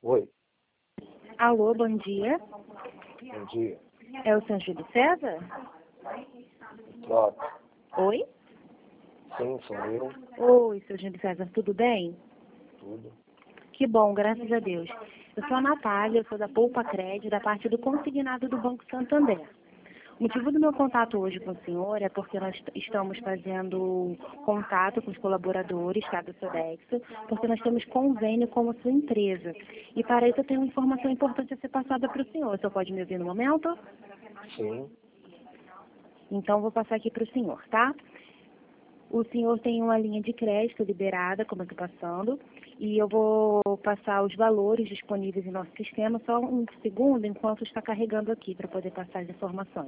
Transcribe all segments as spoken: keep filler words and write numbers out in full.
Oi, Alô, bom dia. bom dia. É o senhor Júlio César? Troca. Oi? Sim, sou eu. Oi, seu Júlio César, tudo bem? Tudo. Que bom, graças a Deus. Eu sou a Natália, eu sou da Poupa Crédito, da parte do consignado do Banco Santander. O motivo do meu contato hoje com o senhor é porque nós estamos fazendo contato com os colaboradores, tá, do Sodexo, porque nós temos convênio com a sua empresa. E para isso eu tenho uma informação importante a ser passada para o senhor. O senhor pode me ouvir no momento? Sim. Então, vou passar aqui para o senhor, tá? O senhor tem uma linha de crédito liberada, como eu estou passando, e eu vou passar os valores disponíveis em nosso sistema, só um segundo, enquanto está carregando aqui, para poder passar as informações.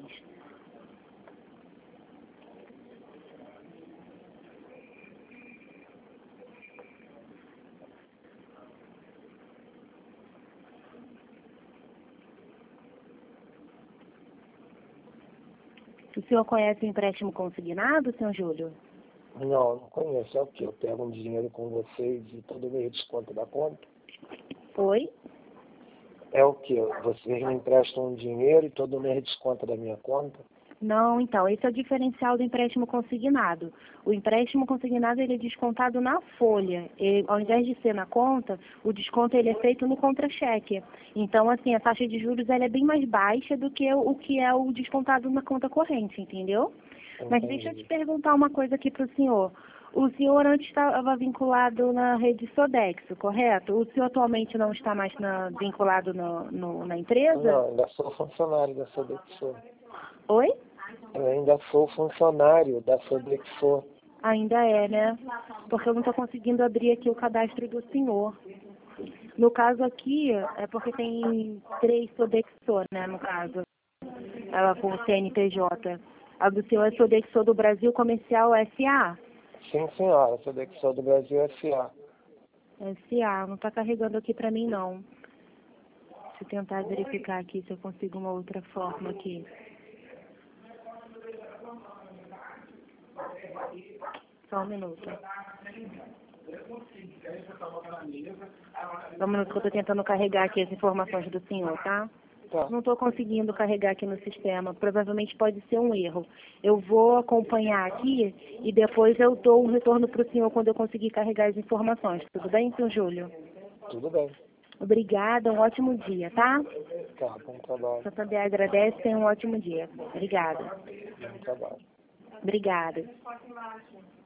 O senhor conhece o empréstimo consignado, senhor Júlio? Não, não conheço. É o quê? Eu pego um dinheiro com vocês e todo mês desconto da conta? Oi? É o quê? Vocês me emprestam um dinheiro e todo mês desconta da minha conta? Não, então, esse é o diferencial do empréstimo consignado. O empréstimo consignado ele é descontado na folha. E, ao invés de ser na conta, o desconto ele é feito no contra-cheque. Então, assim, a taxa de juros ela é bem mais baixa do que o que é o descontado na conta corrente, entendeu? Mas deixa eu te Entendi. perguntar uma coisa aqui para o senhor. O senhor antes estava vinculado na rede Sodexo, correto? O senhor atualmente não está mais na- vinculado no- no- na empresa? Não, ainda sou funcionário da Sodexo. Oi? Eu ainda sou funcionário da Sodexo. Ainda é, né? Porque eu não estou conseguindo abrir aqui o cadastro do senhor. No caso aqui, é porque tem três Sodexo, né, no caso. Ela com o C N P J. A do senhor é Sodexo do Brasil Comercial S A. Sim, senhora. Sodexo do Brasil S A. S A, não está carregando aqui para mim, não. Deixa eu tentar verificar aqui se eu consigo uma outra forma aqui. Só um minuto. Só um minuto que eu estou tentando carregar aqui as informações do senhor, tá? Tá. Não estou conseguindo carregar aqui no sistema. Provavelmente pode ser um erro. Eu vou acompanhar aqui e depois eu dou um retorno para o senhor quando eu conseguir carregar as informações. Tudo bem, senhor Júlio? Tudo bem. Obrigada, um ótimo dia, tá? Tá, bom trabalho. Só também agradece, tenha um ótimo dia. Obrigada. Bom trabalho. Obrigada.